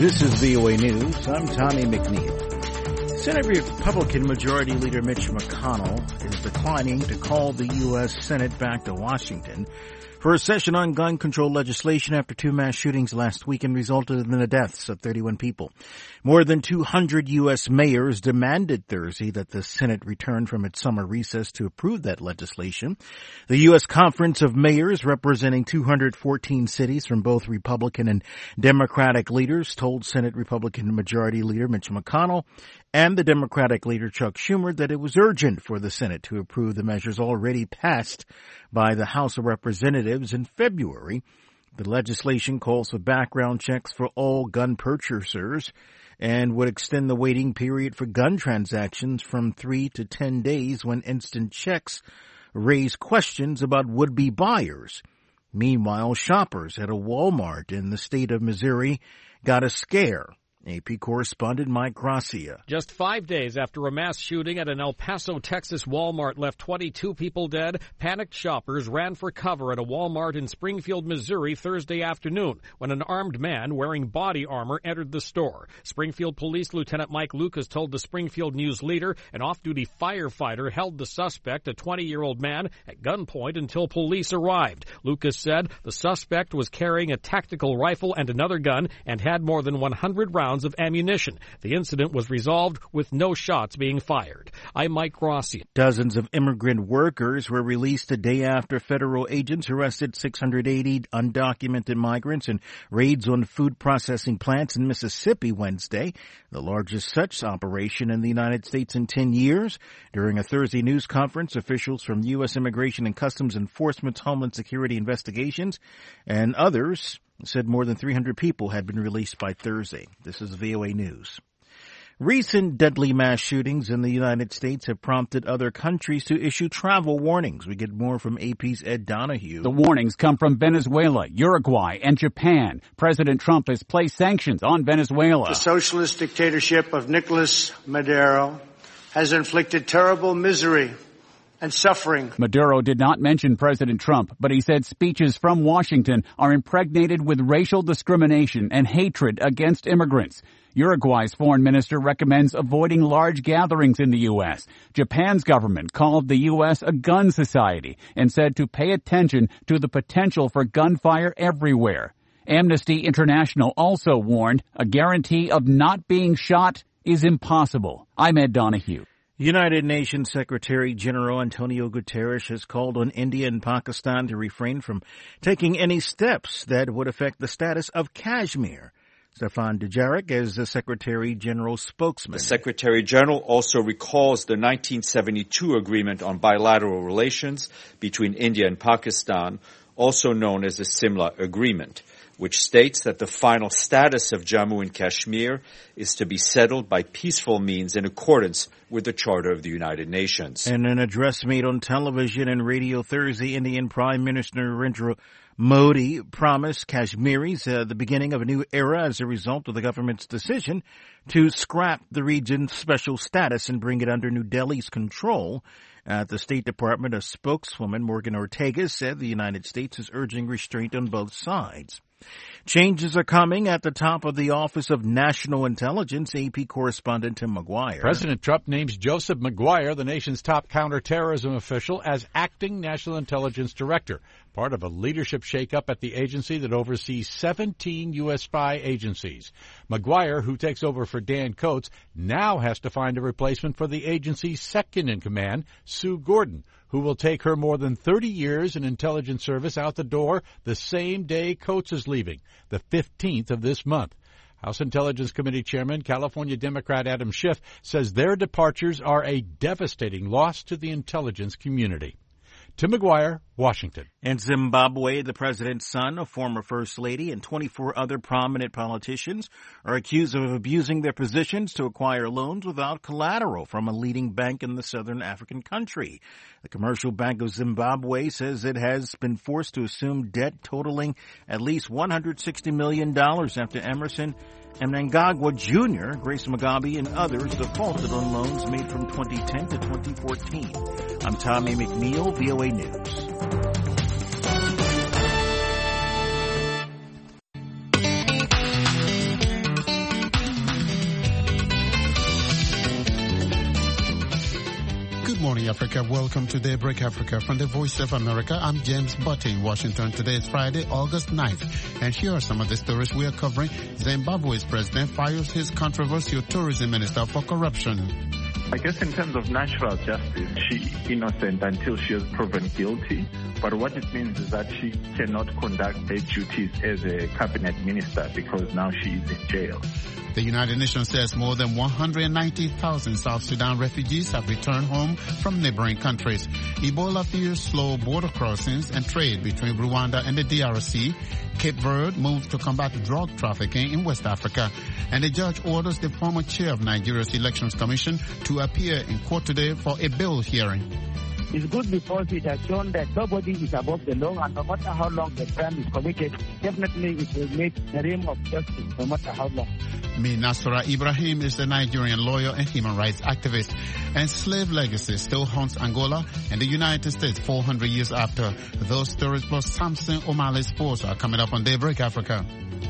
This is VOA News. I'm Tommy McNeil. Senate Republican Majority Leader Mitch McConnell is declining to call the U.S. Senate back to Washington for a session on gun control legislation after two mass shootings last weekend resulted in the deaths of 31 people. More than 200 U.S. mayors demanded Thursday that the Senate return from its summer recess to approve that legislation. The U.S. Conference of Mayors, representing 214 cities from both Republican and Democratic leaders, told Senate Republican Majority Leader Mitch McConnell and the Democratic leader Chuck Schumer that it was urgent for the Senate to approve the measures already passed by the House of Representatives in February. The legislation calls for background checks for all gun purchasers and would extend the waiting period for gun transactions from 3 to 10 days when instant checks raise questions about would-be buyers. Meanwhile, shoppers at a Walmart in the state of Missouri got a scare. AP correspondent Mike Gracia. Just 5 days after a mass shooting at an El Paso, Texas Walmart left 22 people dead, panicked shoppers ran for cover at a Walmart in Springfield, Missouri Thursday afternoon when an armed man wearing body armor entered the store. Springfield Police Lieutenant Mike Lucas told the Springfield News Leader an off-duty firefighter held the suspect, a 20-year-old man, at gunpoint until police arrived. Lucas said the suspect was carrying a tactical rifle and another gun and had more than 100 rounds of ammunition. The incident was resolved with no shots being fired. I'm Mike Gracia. Dozens of immigrant workers were released a day after federal agents arrested 680 undocumented migrants in raids on food processing plants in Mississippi Wednesday, the largest such operation in the United States in 10 years. During a Thursday news conference, officials from U.S. Immigration and Customs Enforcement, Homeland Security Investigations, and others said more than 300 people had been released by Thursday. This is VOA News. Recent deadly mass shootings in the United States have prompted other countries to issue travel warnings. We get more from AP's Ed Donahue. The warnings come from Venezuela, Uruguay, and Japan. President Trump has placed sanctions on Venezuela. The socialist dictatorship of Nicolas Maduro has inflicted terrible misery and suffering. Maduro did not mention President Trump, but he said speeches from Washington are impregnated with racial discrimination and hatred against immigrants. Uruguay's foreign minister recommends avoiding large gatherings in the U.S. Japan's government called the U.S. a gun society and said to pay attention to the potential for gunfire everywhere. Amnesty International also warned a guarantee of not being shot is impossible. I'm Ed Donahue. United Nations Secretary General Antonio Guterres has called on India and Pakistan to refrain from taking any steps that would affect the status of Kashmir. Stefan Dujarric is the Secretary General's spokesman. The Secretary General also recalls the 1972 agreement on bilateral relations between India and Pakistan, also known as the Simla Agreement, which states that the final status of Jammu and Kashmir is to be settled by peaceful means in accordance with the Charter of the United Nations. In an address made on television and radio Thursday, Indian Prime Minister Narendra Modi promised Kashmiris the beginning of a new era as a result of the government's decision to scrap the region's special status and bring it under New Delhi's control. At the State Department, a spokeswoman, Morgan Ortega, said the United States is urging restraint on both sides. Changes are coming at the top of the Office of National Intelligence. AP correspondent Tim McGuire. President Trump names Joseph Maguire, the nation's top counterterrorism official, as acting National Intelligence Director, part of a leadership shakeup at the agency that oversees 17 U.S. spy agencies. Maguire, who takes over for Dan Coats, now has to find a replacement for the agency's second-in-command, Sue Gordon, who will take her more than 30 years in intelligence service out the door the same day Coats is leaving, the 15th of this month. House Intelligence Committee Chairman, California Democrat Adam Schiff, says their departures are a devastating loss to the intelligence community. Tim McGuire, Washington. In Zimbabwe, the president's son, a former first lady, and 24 other prominent politicians are accused of abusing their positions to acquire loans without collateral from a leading bank in the southern African country. The Commercial Bank of Zimbabwe says it has been forced to assume debt totaling at least $160 million after Emerson Mnangagwa Jr., Grace Mugabe, and others defaulted on loans made from 2010 to 2014. I'm Tommy McNeil, VOA News. morning, Africa. Welcome to Daybreak Africa from the Voice of America. I'm James Butte in Washington. Today is Friday, August 9th. And here are some of the stories we are covering. Zimbabwe's president fires his controversial tourism minister for corruption. I guess in terms of natural justice, she's innocent until she is proven guilty. But what it means is that she cannot conduct her duties as a cabinet minister because now she is in jail. The United Nations says more than 190,000 South Sudan refugees have returned home from neighboring countries. Ebola fears slow border crossings and trade between Rwanda and the DRC. Cape Verde moves to combat drug trafficking in West Africa. And the judge orders the former chair of Nigeria's Elections Commission to appear in court today for a bail hearing. It's good because it has shown that nobody is above the law, and no matter how long the crime is committed, definitely it will make the realm of justice, no matter how long. Nasra Ibrahim is a Nigerian lawyer and human rights activist. And slave legacy still haunts Angola and the United States 400 years after. Those stories plus Samson O'Malley's sports are coming up on Daybreak Africa.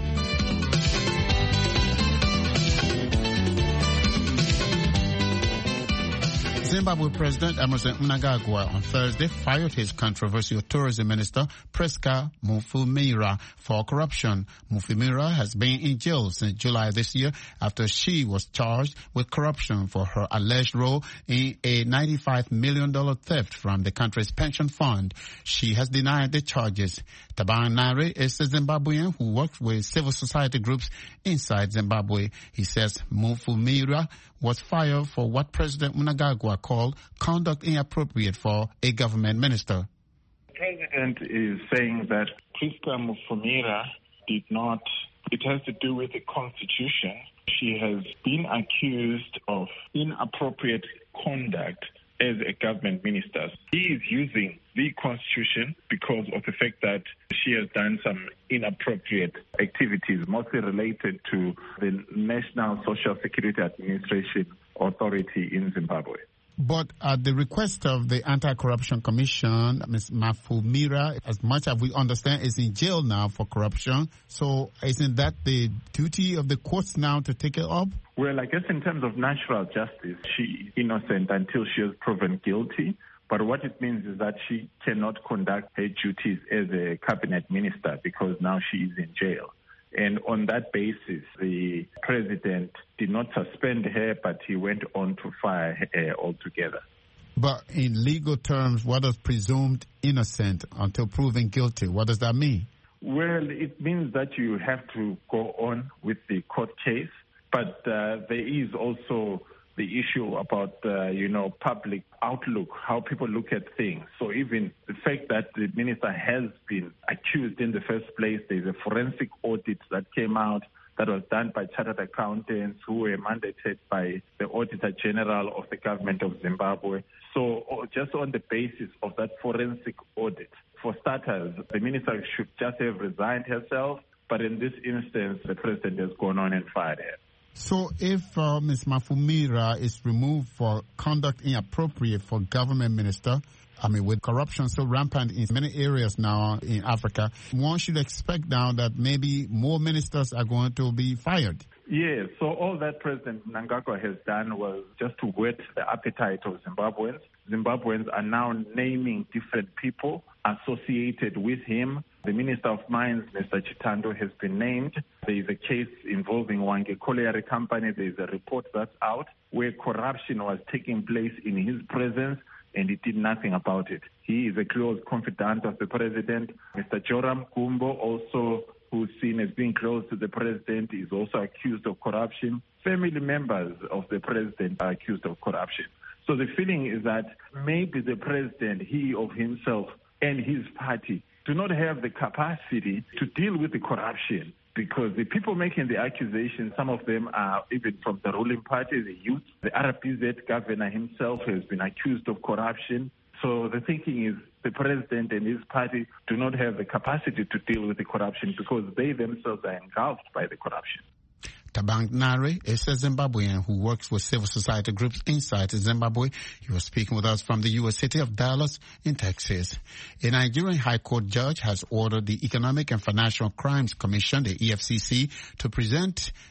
Zimbabwe President Emmerson Mnangagwa on Thursday fired his controversial tourism minister, Priska Mufulumira, for corruption. Mufulumira has been in jail since July this year after she was charged with corruption for her alleged role in a $95 million theft from the country's pension fund. She has denied the charges. Taban Nare is a Zimbabwean who works with civil society groups inside Zimbabwe. He says Mufulumira was fired for what President Mnangagwa called conduct inappropriate for a government minister. The president is saying that Priska Mufulumira did not, it has to do with the constitution. She has been accused of inappropriate conduct as a government minister. He is using the constitution because of the fact that she has done some inappropriate activities, mostly related to the National Social Security Administration Authority in Zimbabwe. But at the request of the Anti-Corruption Commission, Ms. Mufulumira, as much as we understand, is in jail now for corruption. So isn't that the duty of the courts now to take it up? Well, I guess in terms of natural justice, she is innocent until she is proven guilty. But what it means is that she cannot conduct her duties as a cabinet minister because now she is in jail. And on that basis, the president did not suspend her, but he went on to fire her altogether. But in legal terms, what does presumed innocent until proven guilty? What does that mean? Well, it means that you have to go on with the court case. But there is also the issue about, public outlook, how people look at things. So even the fact that the minister has been accused in the first place, there's a forensic audit that came out that was done by chartered accountants who were mandated by the Auditor General of the government of Zimbabwe. So just on the basis of that forensic audit, for starters, the minister should just have resigned herself. But in this instance, the president has gone on and fired her. So if Ms. Mufulumira is removed for conduct inappropriate for government minister, with corruption so rampant in many areas now in Africa, one should expect now that maybe more ministers are going to be fired. Yes, so all that President Mnangagwa has done was just to whet the appetite of Zimbabweans. Zimbabweans are now naming different people associated with him. The Minister of Mines, Mr. Chitando, has been named. There is a case involving Wange Colliery Company. There is a report that's out where corruption was taking place in his presence, and he did nothing about it. He is a close confidant of the president. Mr. Joram Kumbo, also who's seen as being close to the president, is also accused of corruption. Family members of the president are accused of corruption. So the feeling is that maybe the president, he of himself and his party, do not have the capacity to deal with the corruption, because the people making the accusations, some of them are even from the ruling party, the youth. The RPZ governor himself has been accused of corruption. So the thinking is the president and his party do not have the capacity to deal with the corruption because they themselves are engulfed by the corruption. Tabang Nare is a Zimbabwean who works with civil society groups inside Zimbabwe. He was speaking with us from the U.S. city of Dallas in Texas. A Nigerian high court judge has ordered the Economic and Financial Crimes Commission, the EFCC, to present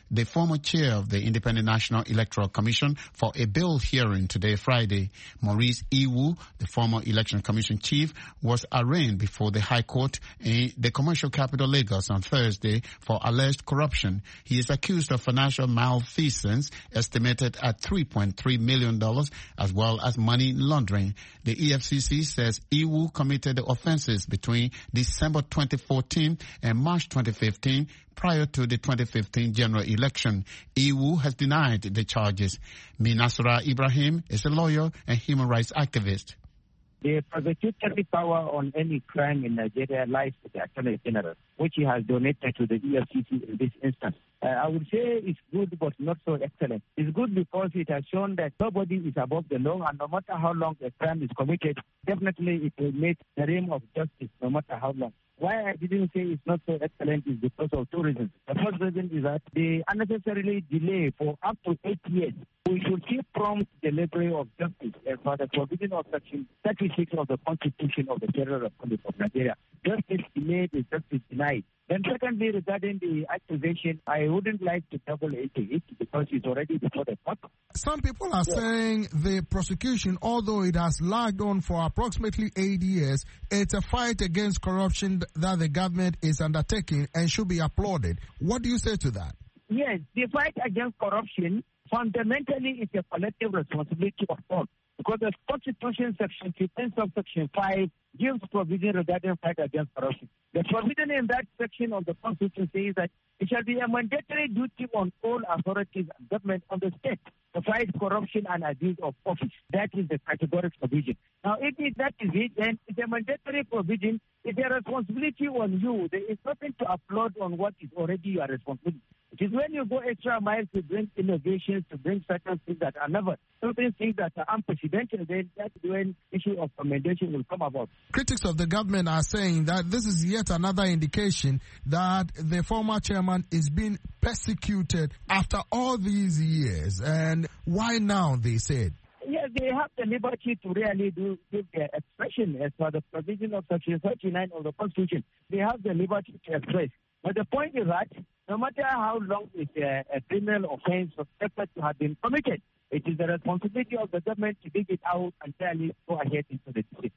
the former chair of the Independent National Electoral Commission, for a bill hearing today, Friday. Maurice Iwu, the former Election Commission chief, was arraigned before the High Court in the commercial capital Lagos on Thursday for alleged corruption. He is accused of financial malfeasance estimated at $3.3 million, as well as money laundering. The EFCC says Iwu committed the offenses between December 2014 and March 2015, prior to the 2015 general election. Iwu has denied the charges. Minasra Ibrahim is a lawyer and human rights activist. The prosecutory power on any crime in Nigeria lies with the Attorney General, which he has donated to the EFCC in this instance. I would say it's good, but not so excellent. It's good because it has shown that nobody is above the law, and no matter how long a crime is committed, definitely it will meet the realm of justice, no matter how long. Why I didn't say it's not so excellent is because of two reasons. The first reason is that they unnecessarily delay for up to 8 years. We should see prompt delivery of justice as per the provision of Section 36 of the Constitution of the Federal Republic of Nigeria. Justice delayed is justice denied. Then secondly, regarding the accusation, I wouldn't like to double into it because it's already before the court. Some people are saying the prosecution, although it has lagged on for approximately 8 years, it's a fight against corruption that the government is undertaking and should be applauded. What do you say to that? Yes, the fight against corruption fundamentally is a collective responsibility of all. Because the Constitution, Section 15, subsection 5, gives provision regarding fight against corruption. The provision in that section of the Constitution says that it shall be a mandatory duty on all authorities and government on the state to fight corruption and abuse of office. That is the categorical provision. Now, if that is it, then it's a mandatory provision. It's a responsibility on you. There is nothing to applaud on what is already your responsibility. It is when you go extra miles to bring innovations, to bring certain things that are never, certain things that are unprecedented, then that's when issue of commendation will come about. Critics of the government are saying that this is yet another indication that the former chairman is being persecuted after all these years. And why now, they said? Yes, they have the liberty to really give their expression as per the provision of Section 39 of the Constitution. They have the liberty to express. But the point is that no matter how long is a criminal offense suspected to have been committed, it is the responsibility of the government to dig it out and really go ahead into the district.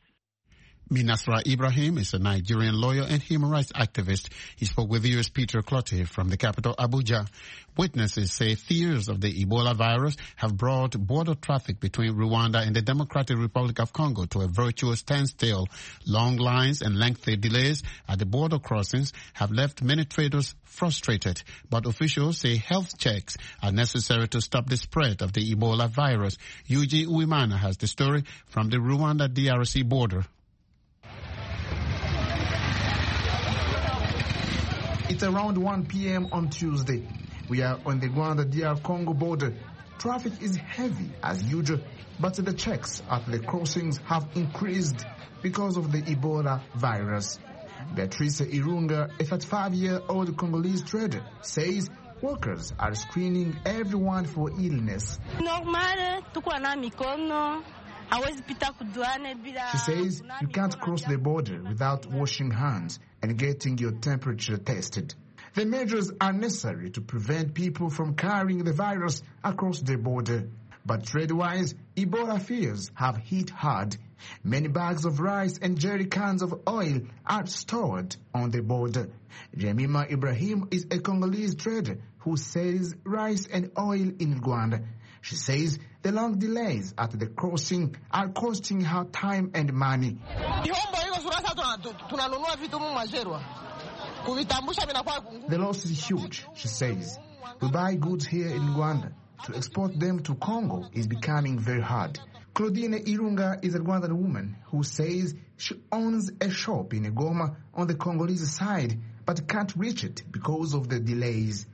Minasra Ibrahim is a Nigerian lawyer and human rights activist. He spoke with U.S. Peter Clottey from the capital, Abuja. Witnesses say fears of the Ebola virus have brought border traffic between Rwanda and the Democratic Republic of Congo to a virtuous standstill. Long lines and lengthy delays at the border crossings have left many traders frustrated, but officials say health checks are necessary to stop the spread of the Ebola virus. Yuji Uwimana has the story from the Rwanda-DRC border. It's around 1 p.m. on Tuesday. We are on the Rwanda-DR Congo border. Traffic is heavy as usual, but the checks at the crossings have increased because of the Ebola virus. Beatrice Irunga, a 35-year-old Congolese trader, says workers are screening everyone for illness. She says you can't cross the border without washing hands and getting your temperature tested. The measures are necessary to prevent people from carrying the virus across the border. But trade-wise, Ebola fears have hit hard. Many bags of rice and jerry cans of oil are stored on the border. Jemima Ibrahim is a Congolese trader who sells rice and oil in Rwanda. She says the long delays at the crossing are costing her time and money. The loss is huge, she says. We buy goods here in Rwanda. To export them to Congo is becoming very hard. Claudine Irunga is a Rwandan woman who says she owns a shop in Goma on the Congolese side, but can't reach it because of the delays.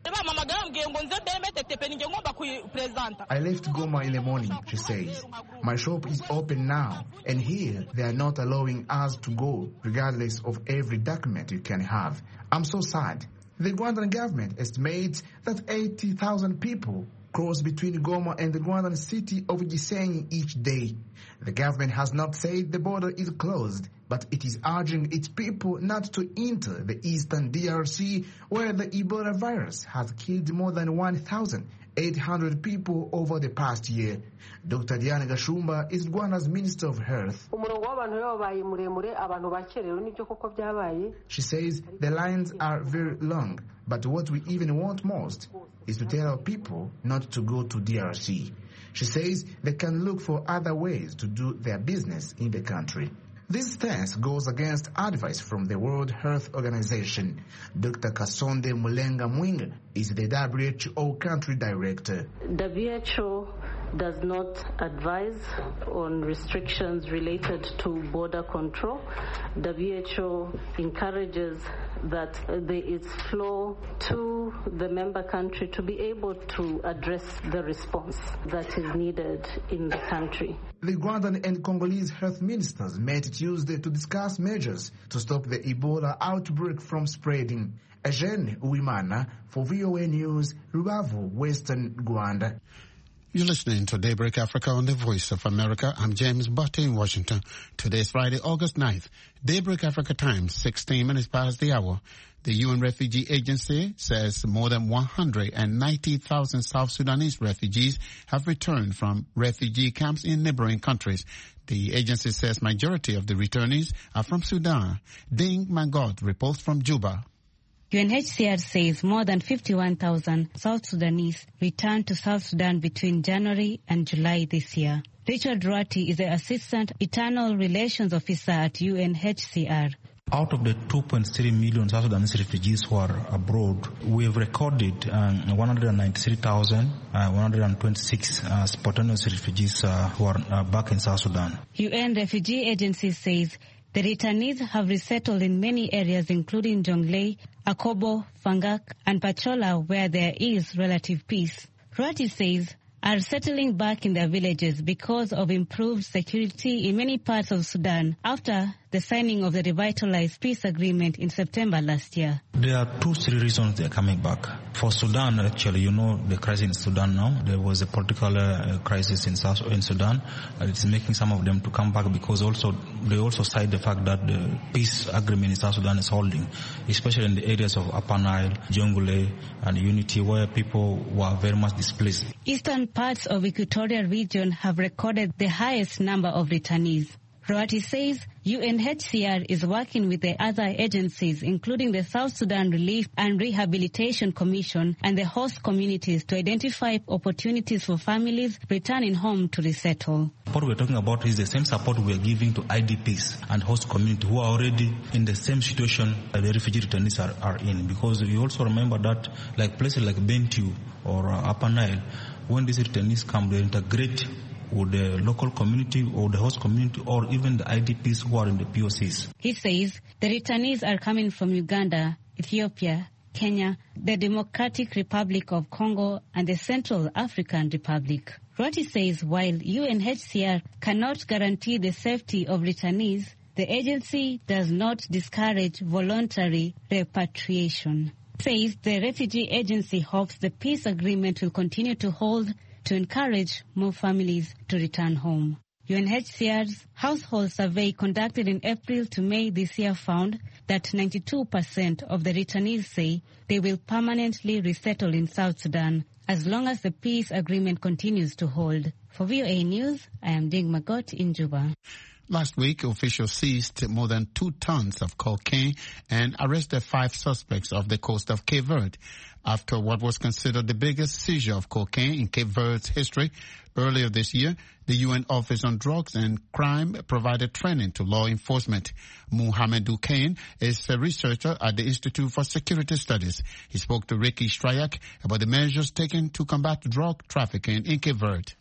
I left Goma in the morning, she says. My shop is open now, and here they are not allowing us to go, regardless of every document you can have. I'm so sad. The Rwandan government estimates that 80,000 people cross between Goma and the Rwandan city of Gisenyi each day. The government has not said the border is closed, but it is urging its people not to enter the eastern DRC, where the Ebola virus has killed more than 1,800 people over the past year. Dr. Diana Gashumba is Rwanda's Minister of Health. She says the lines are very long, but what we even want most is to tell our people not to go to DRC. She says they can look for other ways to do their business in the country. This stance goes against advice from the World Health Organization. Dr. Kasonde Mulenga Mwinga is the WHO country director. WHO does not advise on restrictions related to border control. WHO encourages that there is flow to the member country to be able to address the response that is needed in the country. The Rwandan and Congolese health ministers met Tuesday to discuss measures to stop the Ebola outbreak from spreading. Eugene Uwimana for VOA News, Rubavu, Western Rwanda. You're listening to Daybreak Africa on the Voice of America. I'm James Butte in Washington. Today is Friday, August 9th. Daybreak Africa time, 16 minutes past the hour. The UN Refugee Agency says more than 190,000 South Sudanese refugees have returned from refugee camps in neighboring countries. The agency says majority of the returnees are from Sudan. Ding Mangot reports from Juba. UNHCR says more than 51,000 South Sudanese returned to South Sudan between January and July this year. Richard Ruati is the Assistant Internal Relations Officer at UNHCR. Out of the 2.3 million South Sudanese refugees who are abroad, we have recorded 193,126 spontaneous refugees who are back in South Sudan. UN Refugee Agency says the returnees have resettled in many areas including Jonglei, Akobo, Fangak, and Pachola, where there is relative peace. Ruati says are settling back in their villages because of improved security in many parts of Sudan after the signing of the revitalized peace agreement in September last year. There are 2-3 reasons they are coming back. For Sudan, actually, you know the crisis in Sudan now. There was a political crisis in Sudan. It's making some of them to come back because they also cite the fact that the peace agreement in South Sudan is holding, especially in the areas of Upper Nile, Jonglei, and Unity, where people were very much displaced. Eastern parts of Equatorial region have recorded the highest number of returnees. Ruati says UNHCR is working with the other agencies, including the South Sudan Relief and Rehabilitation Commission and the host communities, to identify opportunities for families returning home to resettle. What we're talking about is the same support we're giving to IDPs and host community who are already in the same situation that the refugee returnees are in. Because you also remember that like places like Bentiu or Upper Nile, when these returnees come, they integrate with the local community or the host community or even the IDPs who are in the POCs. He says the returnees are coming from Uganda, Ethiopia, Kenya, the Democratic Republic of Congo, and the Central African Republic. Ruati says while UNHCR cannot guarantee the safety of returnees, the agency does not discourage voluntary repatriation. Says the refugee agency hopes the peace agreement will continue to hold to encourage more families to return home. UNHCR's household survey conducted in April to May this year found that 92% of the returnees say they will permanently resettle in South Sudan as long as the peace agreement continues to hold. For VOA News, I am Ding Magot in Juba. Last week, officials seized more than 2 tons of cocaine and arrested 5 suspects off the coast of Cape Verde after what was considered the biggest seizure of cocaine in Cape Verde's history. Earlier this year, the UN Office on Drugs and Crime provided training to law enforcement. Muhammadu Kane is a researcher at the Institute for Security Studies. He spoke to Ricky Strayak about the measures taken to combat drug trafficking in Cape Verde.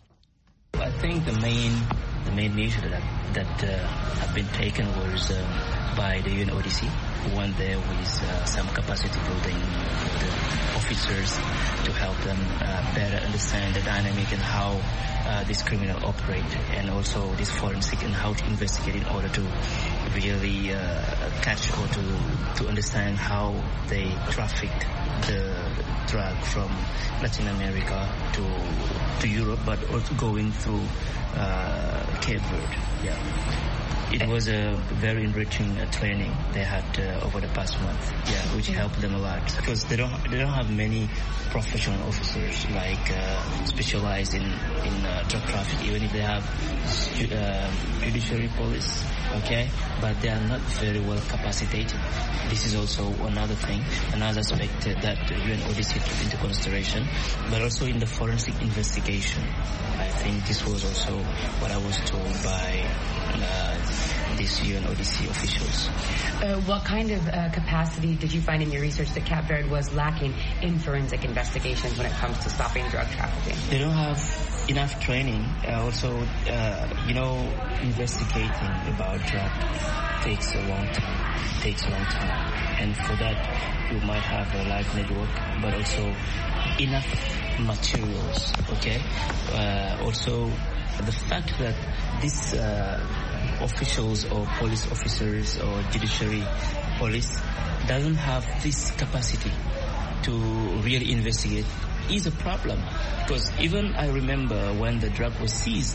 I think the main measure that have been taken was by the UNODC, who went there with some capacity building for the officers to help them better understand the dynamic and how this criminal operate, and also this forensic and how to investigate in order to really catch or to understand how they traffic the drug from Latin America to Europe, but also going through Cape Verde. Yeah. It was a very enriching training they had over the past month, which helped them a lot because they don't have many professional officers like specialized in drug trafficking. Even if they have judiciary police, but they are not very well capacitated. This is also another thing, another aspect that the UNODC took into consideration, but also in the forensic investigation. I think this was also what I was told by these UNODC officials. What kind of capacity did you find in your research that Cape Verde was lacking in forensic investigations when it comes to stopping drug trafficking? They don't have enough training. Also, investigating about drug takes a long time. And for that, you might have a large network, but also enough materials, also, the fact that these officials or police officers or judiciary police doesn't have this capacity to really investigate is a problem. Because even I remember when the drug was seized,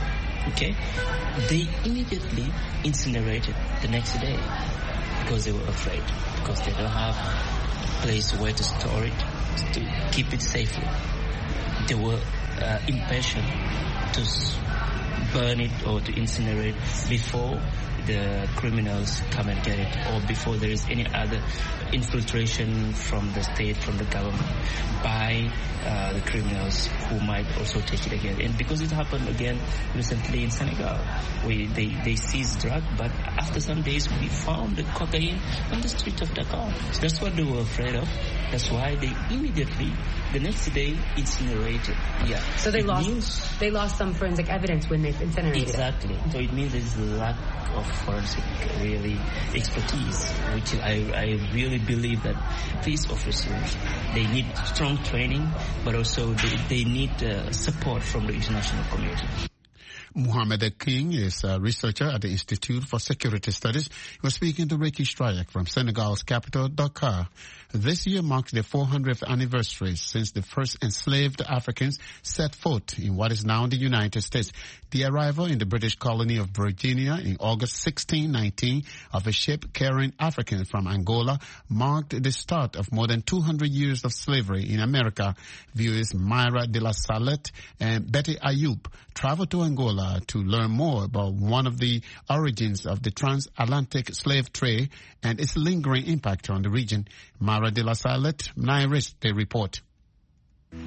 they immediately incinerated the next day because they were afraid, because they don't have a place where to store it, to keep it safely. They were impatient to burn it or to incinerate before the criminals come and get it, or before there is any other infiltration from the state, from the government, by the criminals who might also take it again. And because it happened again recently in Senegal, they seized drug, but after some days we found the cocaine on the street of Dakar. So that's what they were afraid of. That's why they immediately, the next day, incinerated. Yeah. So they lost some forensic evidence when they incinerated. Exactly. So it means there's a lack of forensic really expertise, which I really believe that these officers, they need strong training, but also they need support from the international community. Muhammad King is a researcher at the Institute for Security Studies. He was speaking to Ricky Strayak from Senegal's capital, Dakar. This year marks the 400th anniversary since the first enslaved Africans set foot in what is now the United States. The arrival in the British colony of Virginia in August 1619 of a ship carrying Africans from Angola marked the start of more than 200 years of slavery in America. Viewers Myra de la Salette and Betty Ayub traveled to Angola to learn more about one of the origins of the transatlantic slave trade and its lingering impact on the region. Myra de la Salette, Nairis, they report. In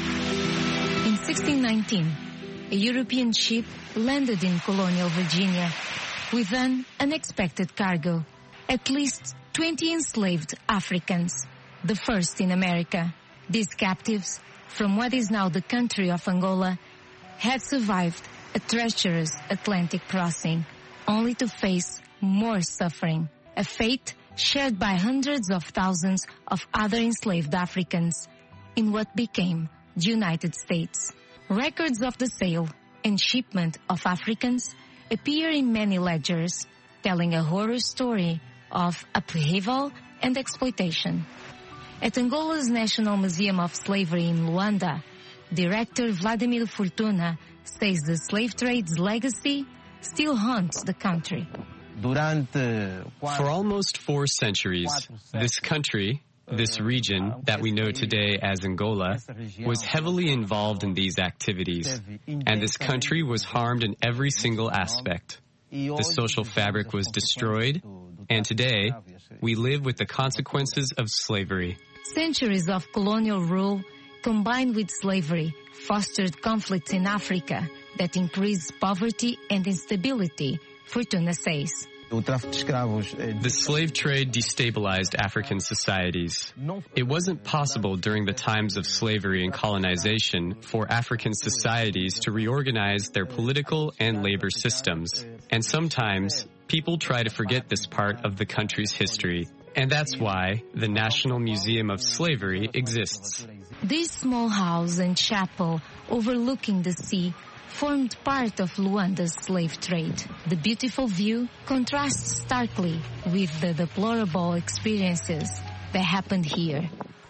1619, a European ship landed in colonial Virginia with an unexpected cargo. At least 20 enslaved Africans, the first in America. These captives, from what is now the country of Angola, had survived a treacherous Atlantic crossing, only to face more suffering, a fate shared by hundreds of thousands of other enslaved Africans in what became the United States. Records of the sale and shipment of Africans appear in many ledgers, telling a horror story of upheaval and exploitation. At Angola's National Museum of Slavery in Luanda, Director Vladimir Fortuna says the slave trade's legacy still haunts the country. For almost 4 centuries, this country, this region that we know today as Angola, was heavily involved in these activities, and this country was harmed in every single aspect. The social fabric was destroyed, and today we live with the consequences of slavery. Centuries of colonial rule combined with slavery fostered conflicts in Africa that increased poverty and instability, Fortuna says. The slave trade destabilized African societies. It wasn't possible during the times of slavery and colonization for African societies to reorganize their political and labor systems. And sometimes people try to forget this part of the country's history. And that's why the National Museum of Slavery exists. This small house and chapel overlooking the sea formed part of Luanda's slave trade. The beautiful view contrasts starkly with the deplorable experiences that happened here.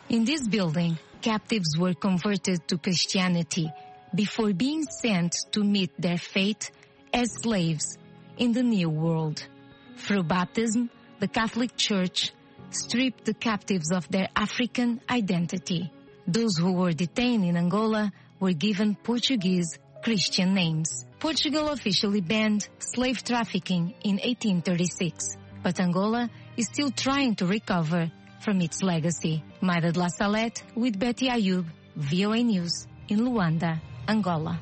In this building, captives were converted to Christianity before being sent to meet their fate as slaves in the New World. Through baptism, the Catholic Church stripped the captives of their African identity. Those who were detained in Angola were given Portuguese Christian names. Portugal officially banned slave trafficking in 1836, but Angola is still trying to recover from its legacy. Mayra de la Salette with Betty Ayub, VOA News in Luanda, Angola.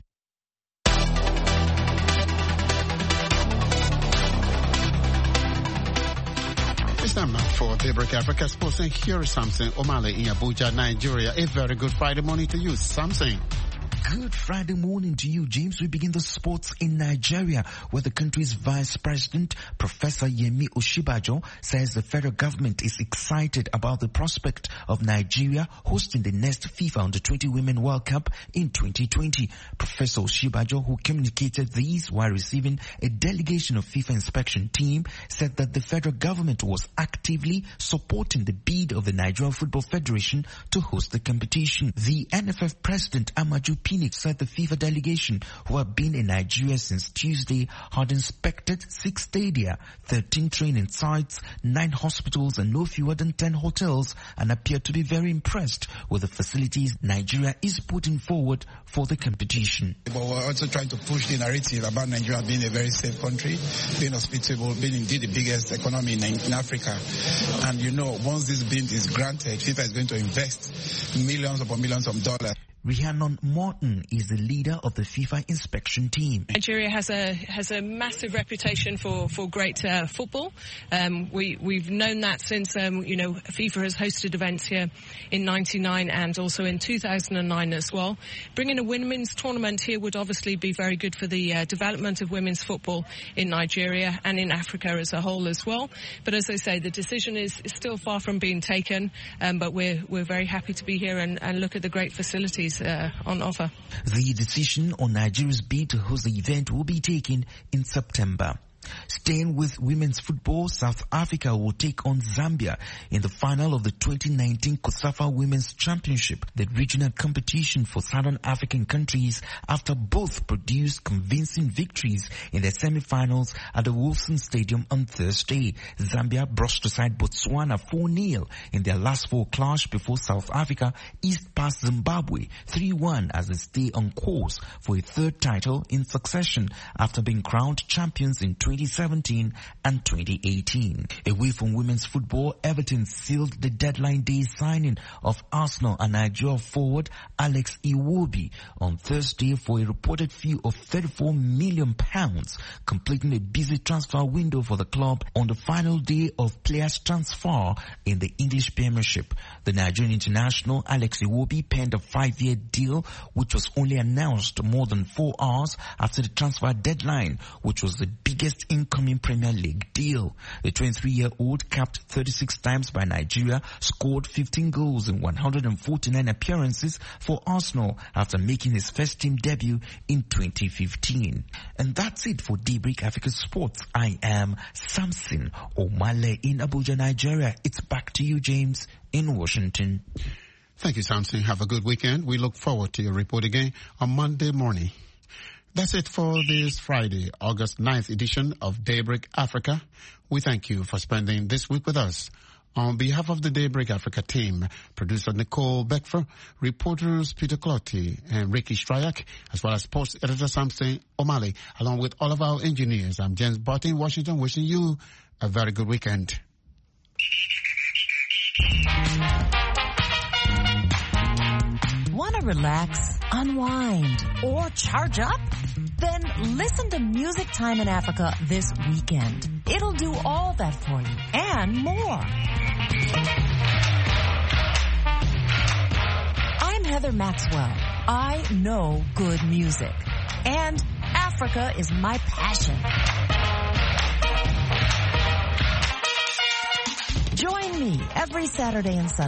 It's time now for Daybreak Africa Sports, and here is Samson Omale in Abuja, Nigeria. A very good Friday morning to you, Samson. Good Friday morning to you, James. We begin the sports in Nigeria, where the country's Vice President, Professor Yemi Osinbajo, says the federal government is excited about the prospect of Nigeria hosting the next FIFA Under-20 Women World Cup in 2020. Professor Osinbajo, who communicated these while receiving a delegation of FIFA inspection team, said that the federal government was actively supporting the bid of the Nigerian Football Federation to host the competition. The NFF President, Amaju Pinnick, said the FIFA delegation, who have been in Nigeria since Tuesday, had inspected 6 stadia, 13 training sites, 9 hospitals, and no fewer than 10 hotels, and appeared to be very impressed with the facilities Nigeria is putting forward for the competition. But we're also trying to push the narrative about Nigeria being a very safe country, being hospitable, being indeed the biggest economy in Africa. And you know, once this bid is granted, FIFA is going to invest millions upon millions of dollars. Rhiannon Morton is the leader of the FIFA inspection team. Nigeria has a massive reputation for great football. We've known that since FIFA has hosted events here in '99 and also in 2009 as well. Bringing a women's tournament here would obviously be very good for the development of women's football in Nigeria and in Africa as a whole as well. But as I say, the decision is still far from being taken. But we're very happy to be here and look at the great facilities on offer. The decision on Nigeria's bid to host the event will be taken in September. Staying with women's football, South Africa will take on Zambia in the final of the 2019 COSAFA Women's Championship, the regional competition for Southern African countries, after both produced convincing victories in their semi-finals at the Wilson Stadium on Thursday. Zambia brushed aside Botswana 4-0 in their last 4 clash before South Africa eased past Zimbabwe 3-1 as they stay on course for a 3rd title in succession after being crowned champions in 2017 and 2018. Away from women's football, Everton sealed the deadline day signing of Arsenal and Nigeria forward Alex Iwobi on Thursday for a reported fee of £34 million, completing a busy transfer window for the club on the final day of players' transfer in the English Premiership. The Nigerian international Alex Iwobi penned a 5-year deal, which was only announced more than 4 hours after the transfer deadline, which was the biggest incoming Premier League deal. The 23-year-old, capped 36 times by Nigeria, scored 15 goals in 149 appearances for Arsenal after making his first team debut in 2015. And that's it for Daybreak Africa Sports. I am Samson Omale in Abuja, Nigeria. It's back to you, James, in Washington. Thank you, Samson. Have a good weekend. We look forward to your report again on Monday morning. That's it for this Friday, August 9th edition of Daybreak Africa. We thank you for spending this week with us. On behalf of the Daybreak Africa team, producer Nicole Beckfer, reporters Peter Clotti and Ricky Stryak, as well as sports editor Samson Omale, along with all of our engineers, I'm James Barton in Washington, wishing you a very good weekend. Want to relax, unwind, or charge up? Then listen to Music Time in Africa this weekend. It'll do all that for you and more. I'm Heather Maxwell. I know good music. And Africa is my passion. Join me every Saturday and Sunday